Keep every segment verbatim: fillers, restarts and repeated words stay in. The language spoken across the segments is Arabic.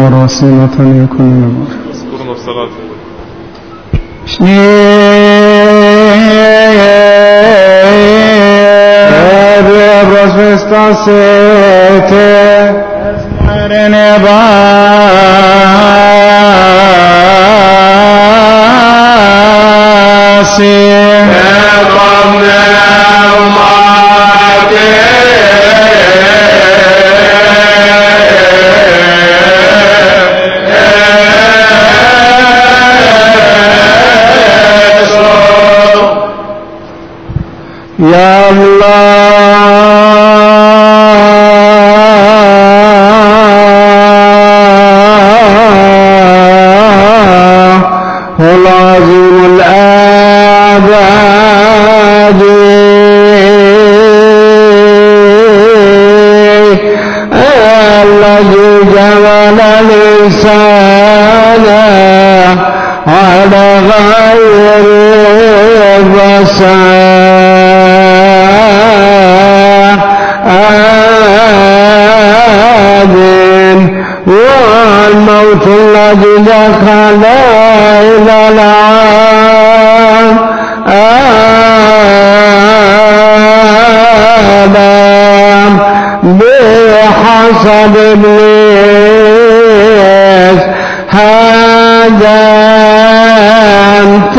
الدار وسيلة يكون الأمر. اذكرنا الصلاة يا الله العظيم الأبد الذي جعل الإنسان على غير الرسول والموت الذي دخل إلى العالم آدم بحسب إبليس هدمت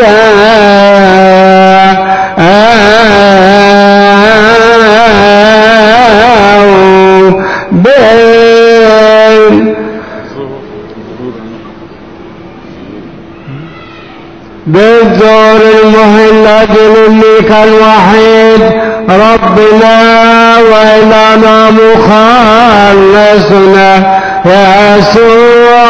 بالزور المهل لك الوحيد ربنا وإلهنا مخلصنا يسوع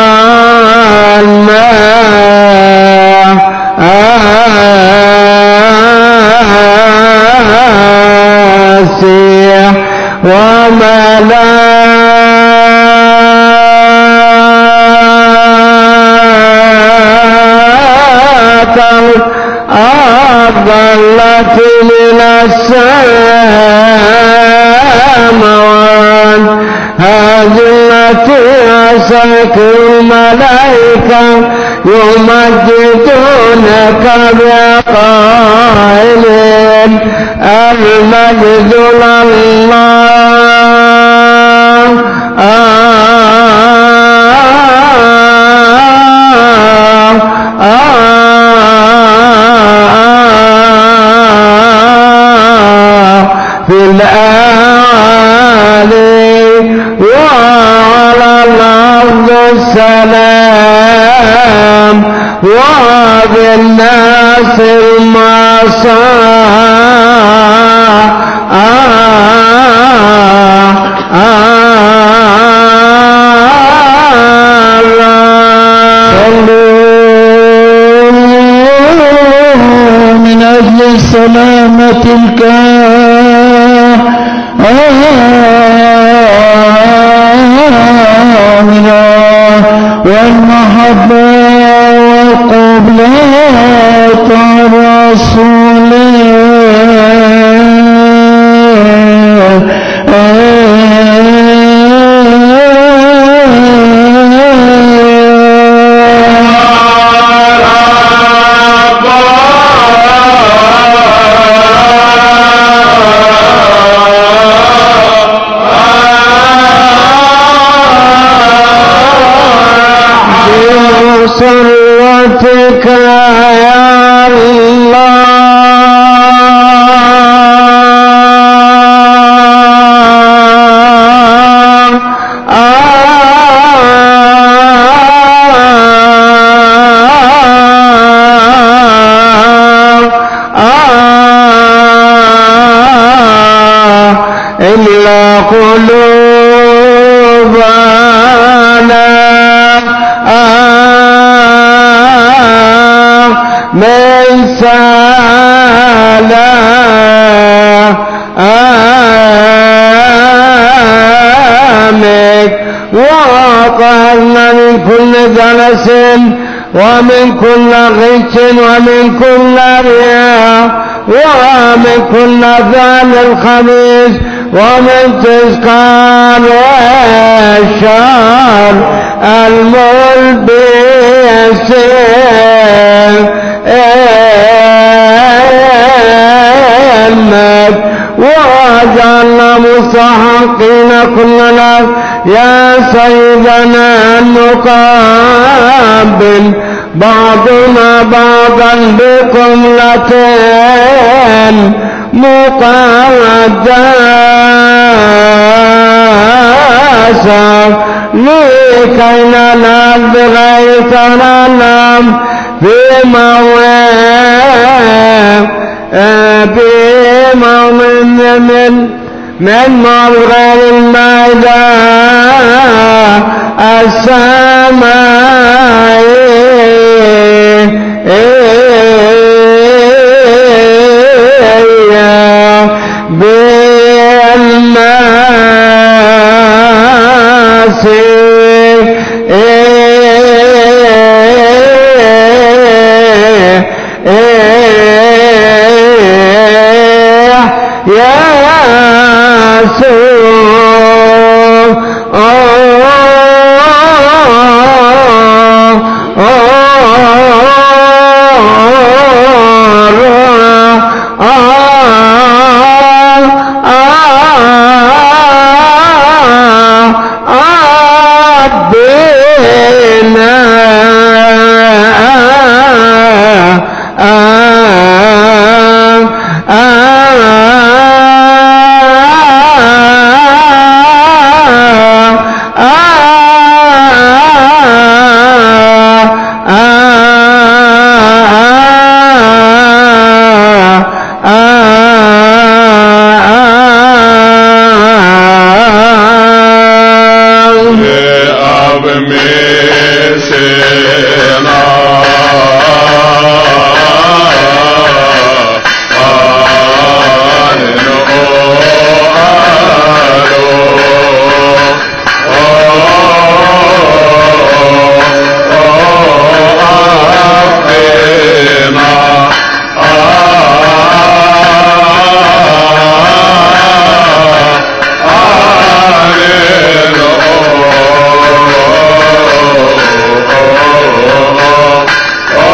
المسيح وملائكته الأرض التي من السماوات هذه التي أسرت الملائكة يمجدونك بقائلين المجد لله في الأعالي وعلى الأرض السلام وبالناس المساء من أجل سلامة الكاملة والمحبة والقبلة الرسول سرتك يا الله إلا قلوبنا من سلامك وأطهرنا من كل دنس ومن كل غش ومن كل رياء ومن كل فعل الخبيث ومن تذكار الشر الملبس وجعلنا مستحقين كلنا يا سيدنا أن نقابل بعضنا بعضا بقملة مقدسة لكي ننال بغير تنام بمومن من من مغرب الميدان السماء بالمسيح Oh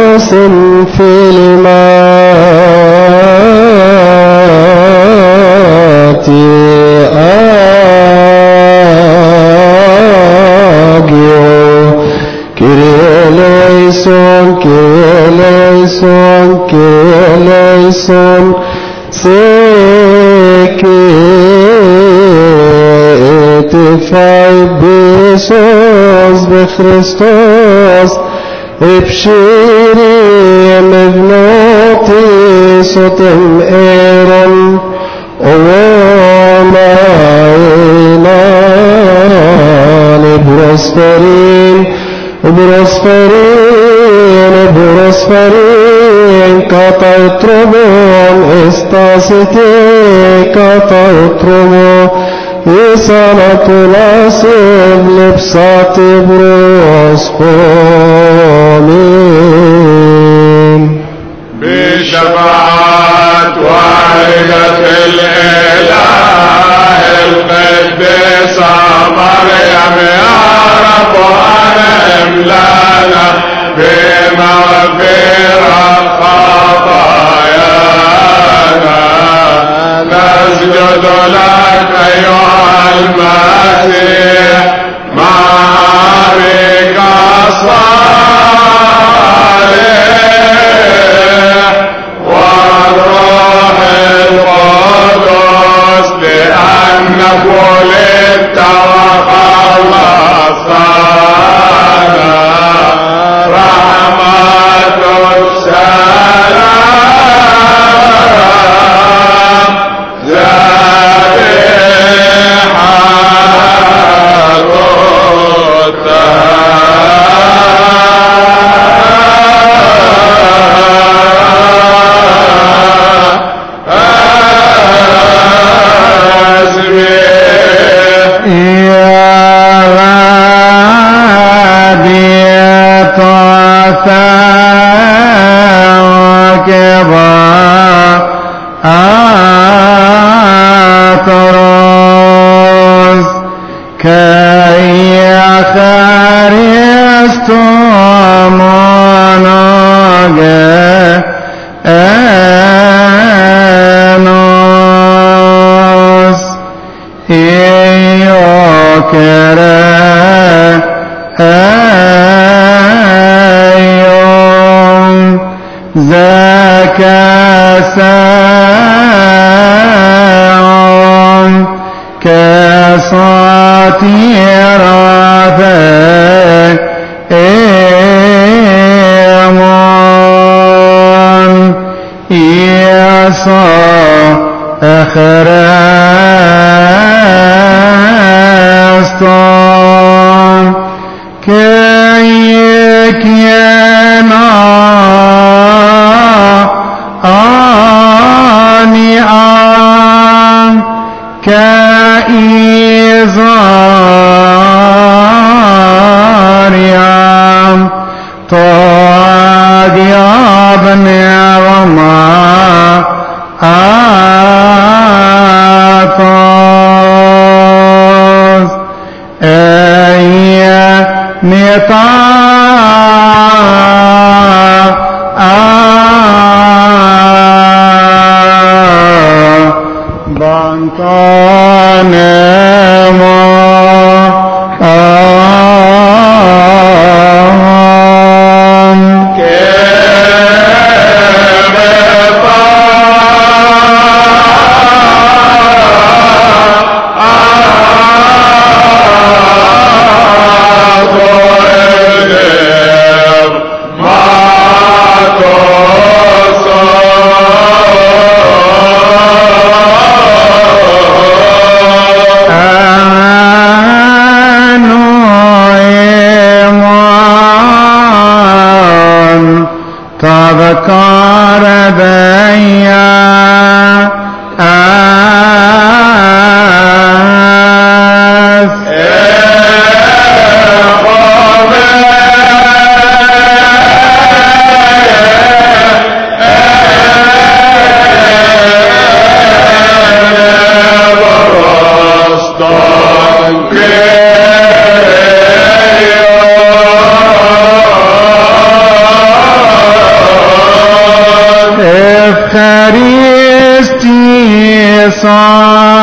روس في المات آجيو كيريليسون كيريليسون كيريليسون سكيتفاي بيسوس بخريستوس ابشري مبنوتي صوتم ايرون وما اينان بروسفرين بروسفرين بروسفرين كتايتروبون استاسيتي كتايتروبون يسانا تناسب لبساتي بروسفرين بشفاعة والدة الإله القديسة مريم يا رب أنعم لنا بمغفرة خطايانا نسجد لك أيها المسيح مع أبيك الصالح والروح القدس لأنك ولدت وخلصتنا رحمة السلام ذبيحة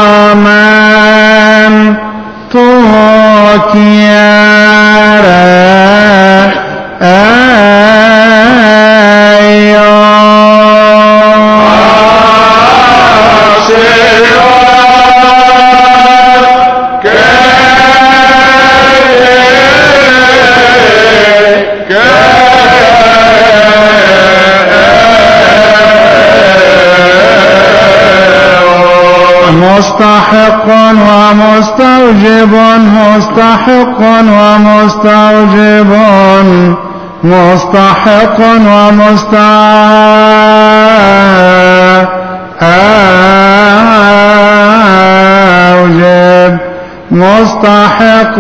man tokiere مستحق ومستوجب مستحق ومستوجب مستحق ومستوجب مستحق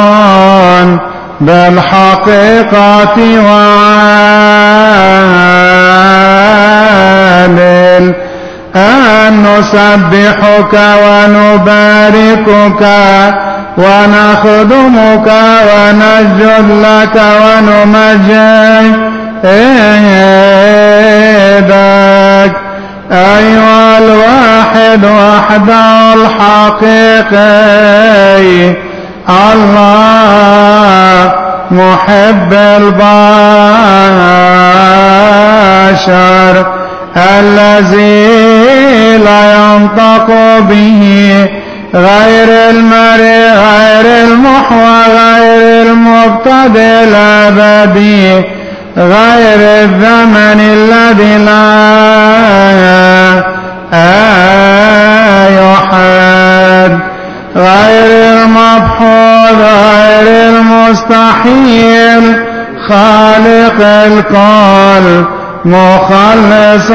بالحقيقة وعادل أن نسبحك ونباركك ونخدمك ونسجد لك ونمجدك أيها الواحد وحده الحقيقي الله محب البشر الذي لا ينطق به غير المرء غير المحوى غير المبتدئ الأبدي غير الزمن الذي لا يحد غير المبحوث غير المستحيل خالق الكل مخلص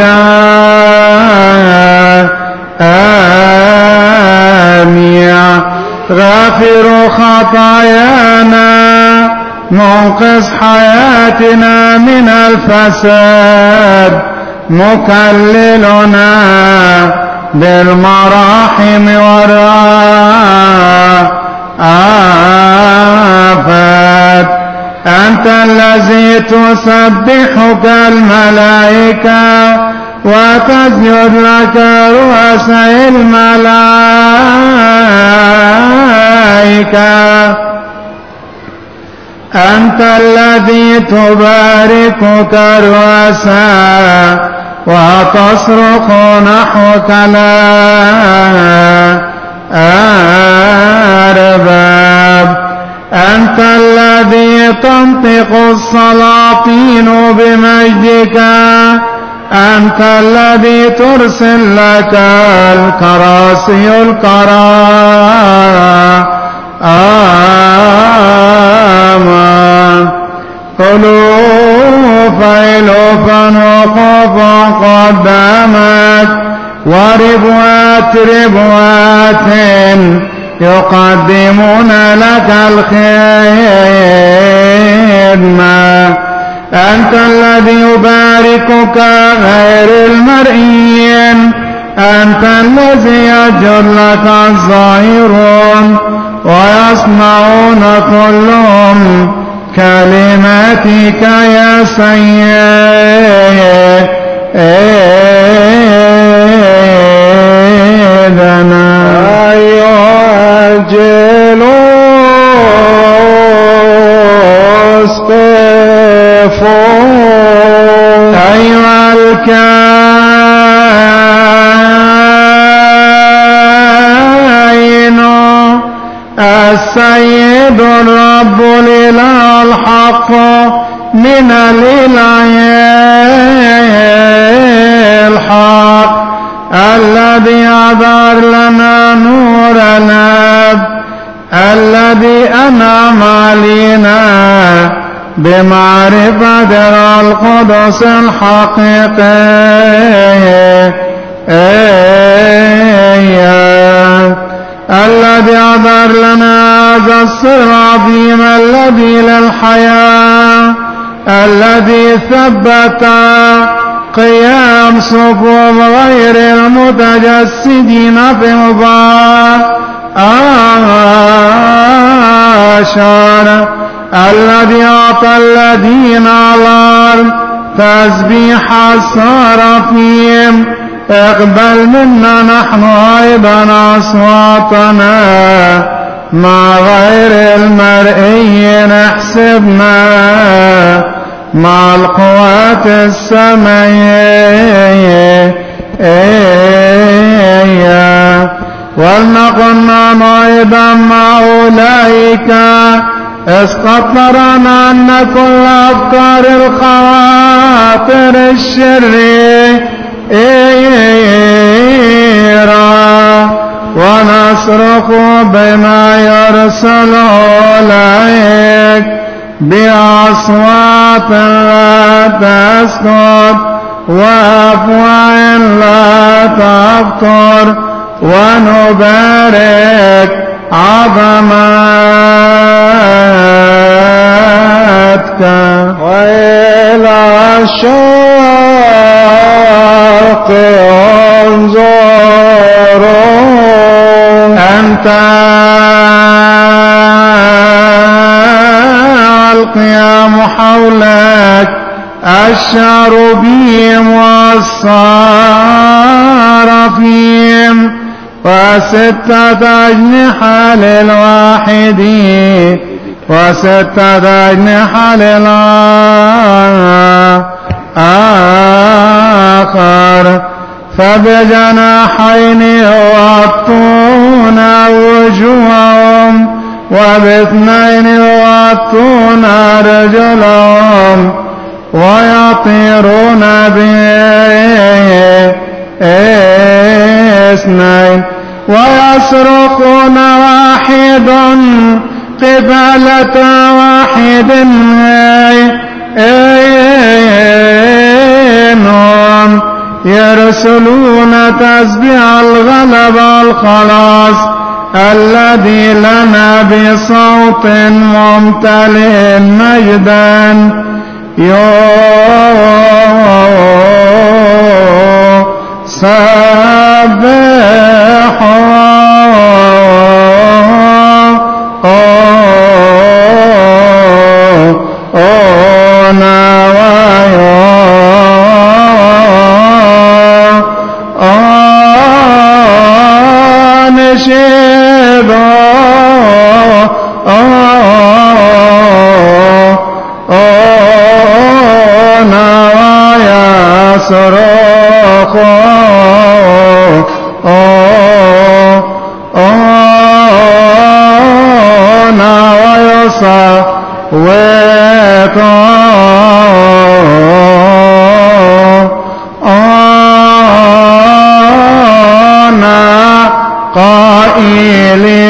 الجميع غافر خطايانا منقذ حياتنا من الفساد مكللنا بالمراحم والرأفات أنت الذي تسبحك الملائكة وتسجد لك رؤساء الملائكة أنت الذي تباركك رؤساء وتصرخ نحوك الأرباب أنت الذي تنطق السلاطين بمجدك أنت الذي ترسل لك الكراسي الكرامة ألوف ألوفا وقوفا قدامك وربوات ربوات يقدمون لك الخدمة أنت الذي يباركك غير المرئيين أنت الذي يجعل لك الظاهرون ويصنعون كلهم كلماتك يا سيدنا أيها الجلوس قفوا أيها الكائن السيد الرب الإله الحق من الإله الحق الذي أظهر لنا نور الأب الذي أنعم علينا بمعرفة القدس الحقيقي الذي أظهر لنا هذا السر العظيم الذي للحياة الذي ثبت قيام صفوف غير المتجسدين في مباشرة الذي أعطى الذين على الأرض تسبيح السرافيم اقبل منا نحن أيضا أصواتنا مع غير المرئي نحسبنا مع القوات السمائية ولنكن أيضا مع أولئك اسقطنا أن كل أفكار الخواطر الشريرة ونصرخ بما يرسل إليك بأصوات لا تسكت وأفواه لا تفتر ونبارك عظمتك وإلى الشرق انظروا أنت القيام حولك الشاربيم والصارفيم وستة أجنحة للواحد وستة أجنحة للآخر فبجناحين يغطون وجوههم وباثنين يغطون رجلهم ويطيرون باثنين ويصرخون واحد قبالة واحد إنهم يرسلون تسبيح الغلبة الخلاص الذي لنا بصوت ممتلئ مجدا قائلين